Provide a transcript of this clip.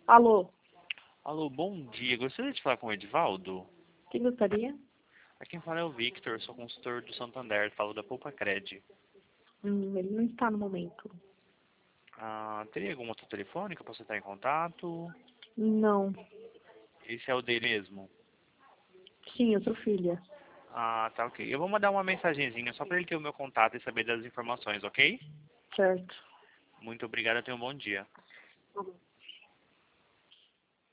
Alô, Alô, bom dia. Gostaria de falar com o Edivaldo? quem gostaria? Aqui quem fala é o Victor, sou consultor do Santander, falo da Poupa Cred. Ele não está no momento. Teria algum outro telefone que eu possa estar em contato? Não. Esse é o dele mesmo? Sim, eu sou filha. Tá ok. Eu vou mandar uma mensagenzinha só para ele ter o meu contato e saber das informações, ok? Certo. Muito obrigado, tenha um bom dia.